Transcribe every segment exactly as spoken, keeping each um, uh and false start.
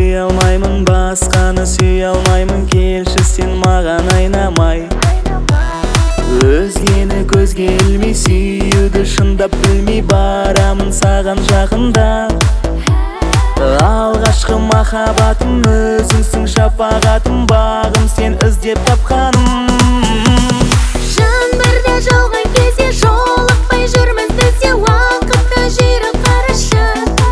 сүйе алмаймын, басқаны сүйе алмаймын, келші сен маған айнамай. Өзгені көзге ілмей, сүйуді шындап білмей, барамын саған жақында. Алғашқы махаббатым өзіңсің, шапағатым, бағым сен іздеп тапқаным. Жаңбырда жауған кезде жолықпай жүрміз бізде, уақытта жүйрік қарашы.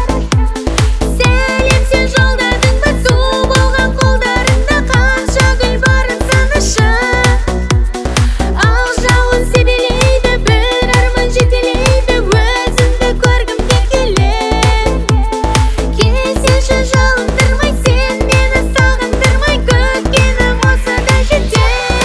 Сәлем сен жолдадың ба, су болған қолдарында, қанша гүл барын санашы. Ақ жауын себелейді, бір арман жетелейді, өзіңді көргімде келеді. Келсеңші жалындырмай, сен мені сағындырмай, күткенім осыда жетеді.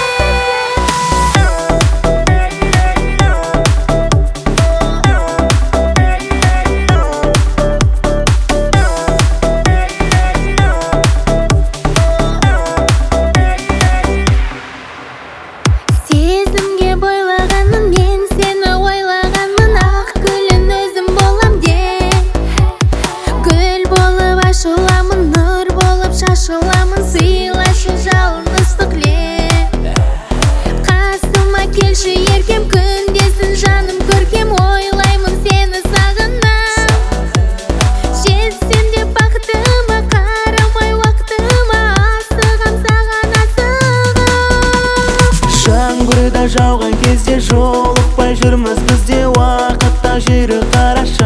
Сезімге бойлағанмын, мен сені ойлағанмын, ақ гүлін өзім болам де. Гүл болып ашыламын, нұр болып шашыламын, сыйлашы жалын ыстық леп. Қасыма келші еркем, күндесін жаным көркем, ойлаймын сені сағынам. Жетсем де бақытыма, қарамай уақытыма, асығам саған асығам. Жаңбырда жауған кезде жолықпай жүрміз бізде, уақытта жүйрік қарашы.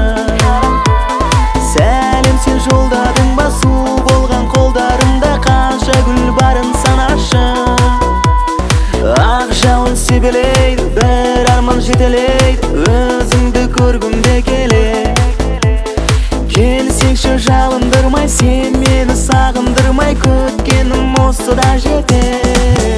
Сәлем сен жолдадың ба, су болған қолдарында, қанша гүл барын санашы. Ақ жауын себелейді, бір арман жетелейді, өзіңді көргімде келеді. Келсеңші жалындырмай, сен мені сағындырмай, күткенім осыда жетеді.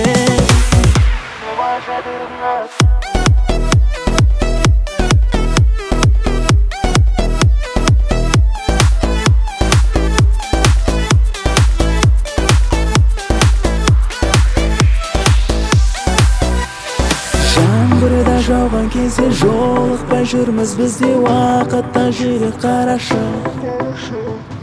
Жаңбырда жауған кезде жолықпай жүрміз бізде, уақытта жүйрік қарашы.